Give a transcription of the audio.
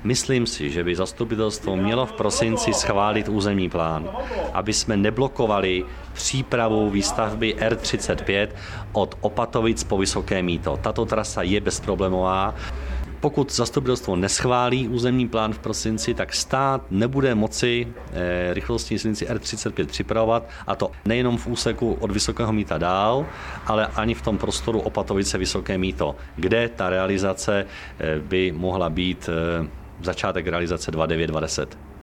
Myslím si, že by zastupitelstvo mělo v prosinci schválit územní plán, aby jsme neblokovali přípravu výstavby R35 od Opatovic po Vysoké Mýto. Tato trasa je bezproblémová. Pokud zastupitelstvo neschválí územní plán v prosinci, tak stát nebude moci rychlostní silnici R35 připravovat, a to nejenom v úseku od Vysokého Mýta dál, ale ani v tom prostoru Opatovice Vysoké Mýto, kde ta realizace by mohla být začátek realizace 2009-2010.